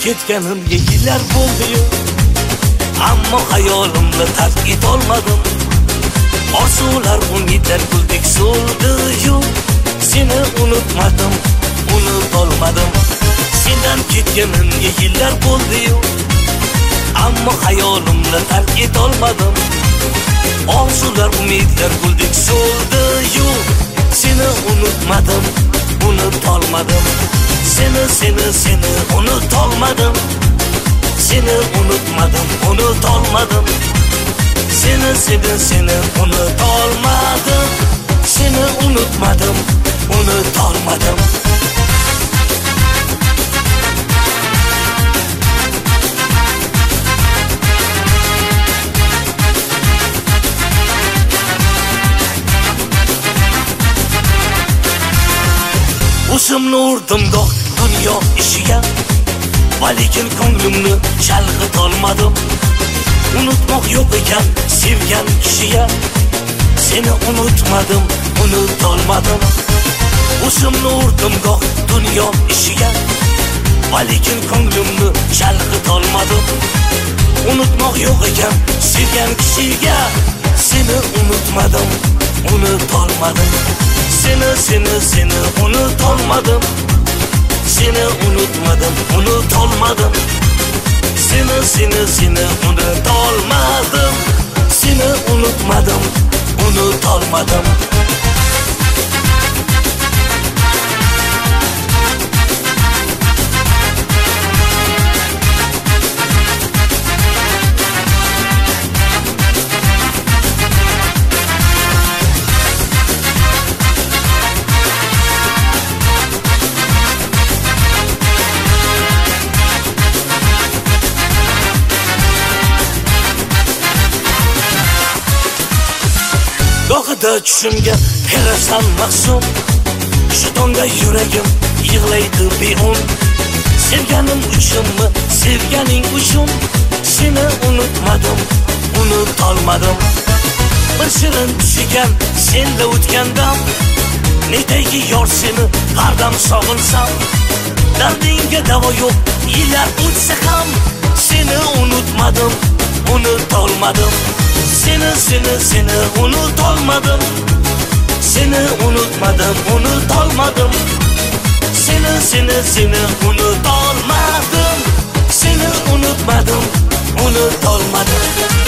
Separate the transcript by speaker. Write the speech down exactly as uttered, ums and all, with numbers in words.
Speaker 1: ketganimga yillar bo'ldi-yu, ammo hayolimni tark etolmadim. Orzular umidlar guldek so'ldi-yu, seni unutmadim, unutolmadim. Sendan ketganimga yillar bo'ldi-yu, ammo hayolimni tark etolmadim. Orzular umidlar guldek so'ldi-yu, seni unutmadim, unutolmadim. Seni seni seni unutolmadim. Seni unutmadim, unutolmadim. Seni seni seni unutolmadim. Seni unutmadim, unutolmadim. O'zimni urdim goh dunyo ishiga, lekin ko'nglimni chalg'itolmadim. Unutmoq yo'q ekan sevgan kishiga, seni unutmadim, unutolmadim. O'zimni urdim goh dunyo ishiga, lekin ko'nglimni chalg'itolmadim. Unutmoq yo'q ekan sevgan kishiga, seni unutmadim, unutolmadim. Seni seni seni unutolmadim. Seni unutmadim, unutolmadim. Seni seni seni unutolmadim. Seni unutmadim, unutolmadim. Gohida tushimga kirasan mahzun, shu tonga yuragim yig'laydi beun. Sevganim uchunmi, sevganing uchun, seni unutmadim, unutolmadim. Bir shirin tushigan senda o'tgandan, netayki yor seni qardam sog'insam. Dardingga davo yo'q, yillar o'tsa ham, seni unutmadim, unutolmadim. Seni seni seni unutolmadim. Seni unutmadim, unutolmadim. Seni seni seni unutolmadim. Seni unutmadim, unutolmadim.